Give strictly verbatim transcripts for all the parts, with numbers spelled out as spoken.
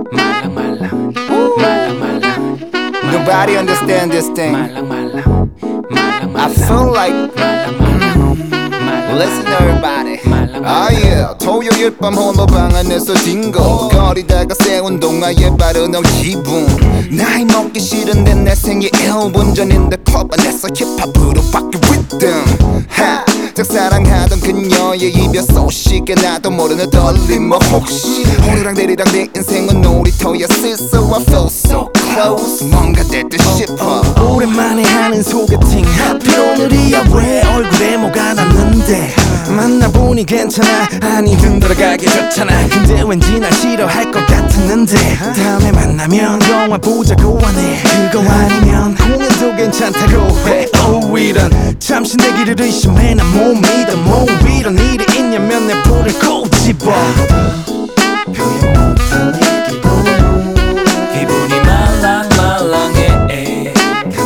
말랑 말랑 말랑 말랑 Nobody understand this thing. 말랑 말랑 말랑 I feel like 말랑 말랑 말랑 listen everybody. 아 yeah 토요일 밤 홀로 방 안에서 딩고 거리다가 세운 동화에 빠르는 기분 나이 먹기 싫은데 내 생일 일 분 전인데 클럽 안에서 힙합으로 바뀐 리듬 하 짝사랑하던 그녀의 이별 소식에 나도 모르는 떨림 뭐 혹시 호루랑 대리랑 내 인생은 놀이터였어 I feel so close 뭔가 될 듯 싶어 오랜만에 하는 소개팅 하필 오늘이야 왜 얼굴에 뭐가 났는데 만나보니 괜찮아 아니 흔들어가기 좋잖아 근데 왠지 날 싫어할 것 같았는데 다음에 만나면 영화 보자고 하네 그거 아니면 공연도 괜찮다고 해 oh 이런 잠시 내 길을 의심해 난 못 믿어 뭐 이런 일이 있냐면 내 불을 꼭 집어 기분이 말랑말랑해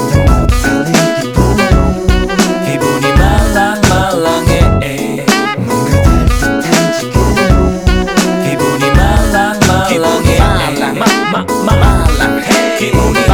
기분이 말랑말랑해 기분이 말랑말랑해 말랑말랑해 기분이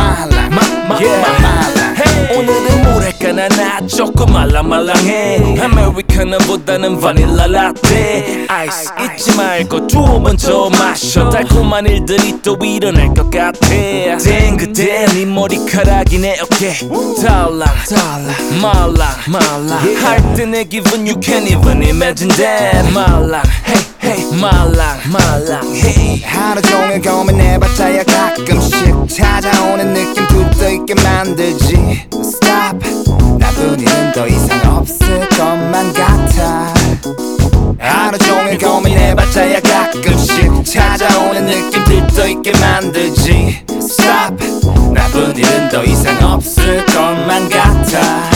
말랑말랑해 오늘은 뭐랄까 나 조금 말랑말랑해 아메리카노보다는 바닐라 라떼 아이스 잊지 말고 두 번 더 마셔 달콤한 일들이 또 일어날 것 같아 땡 그대 네 머리카락이 내 어깨 달랑 달랑 말랑 말랑 할 때 내 기분 you can't even imagine that 말랑 hey hey 말랑 말랑 hey 하루 종일 고민해봤자야 가끔씩 찾아오는 느낌 들떠있게 만들지 Stop 나쁜 일은 더 이상 없을 것만 같아 하루 종일 고민해봤자야 가끔씩 찾아오는 느낌 들떠있게 만들지 Stop 나쁜 일은 더 이상 없을 것만 같아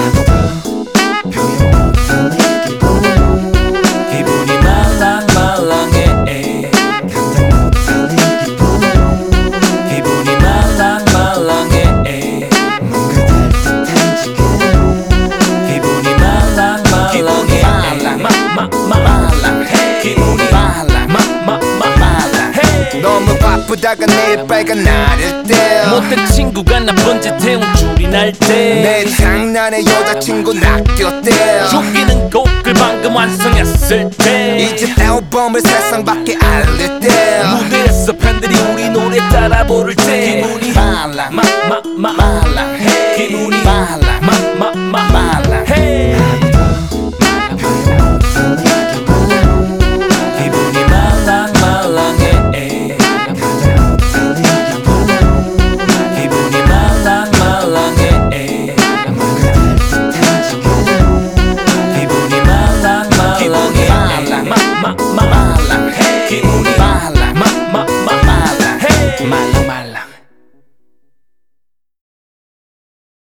기분이 말랑말랑해 기분이 말랑말랑해 기분이 말랑말랑해 말랑말랑해 기분이 말랑말랑해 너무 바쁘다가 내일 빨간 날일 때 못된 친구가 나쁜 짓 해온 줄이 날 내 때 장난에 여자친구 낚였대 쫓기는 곡을 방금 완성했을 때 이제 앨범을 세상 밖에 알릴 때 무대에서 팬들이 우리 노래 따라 부를 때 기분이 말랑 마마마